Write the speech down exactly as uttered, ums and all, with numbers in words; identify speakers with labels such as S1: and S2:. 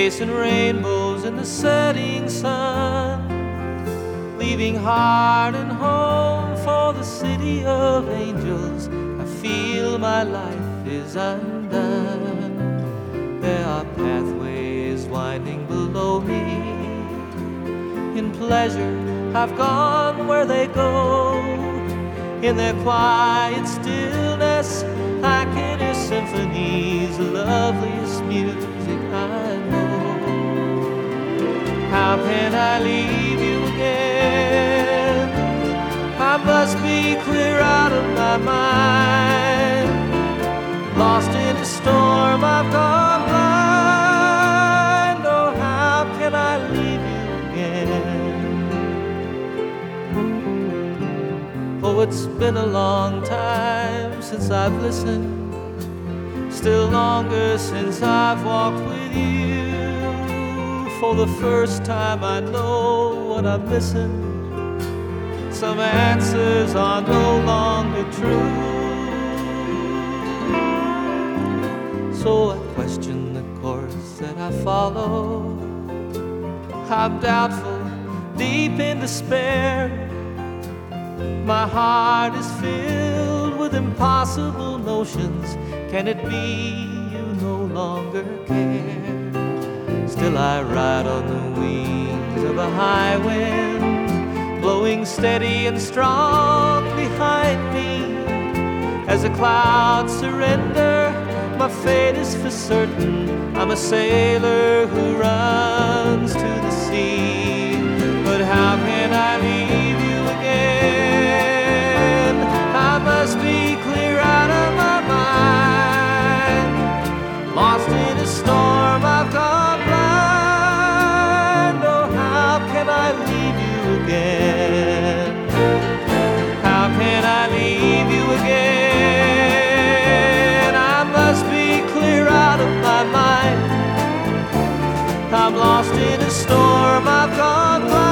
S1: chasing rainbows in the setting sun, leaving heart and home for the city of angels. I feel my life is undone. There are pathways winding below me. In pleasure I've gone where they go. In their quiet stillness I can hear symphonies, the loveliest music I know. How can I leave you again? I must be clear out of my mind. Lost in a storm, I've gone blind. Oh, how can I leave you again? Oh, it's been a long time since I've listened, still longer since I've walked with you. For the first time I know what I'm missing. Some answers are no longer true. So I question the course that I follow. I'm doubtful, deep in despair. My heart is filled with impossible notions. Can it be you no longer care? Still I ride on the wings of a high wind, blowing steady and strong behind me. As the clouds surrender, my fate is for certain. I'm a sailor who runs to the sea. But how can I leave you again? I must be clear out of my mind. Lost in a storm, I've gone blind. Oh, how can I leave you again? How can I leave you again? I must be clear out of my mind. I'm lost in a storm, I've gone blind.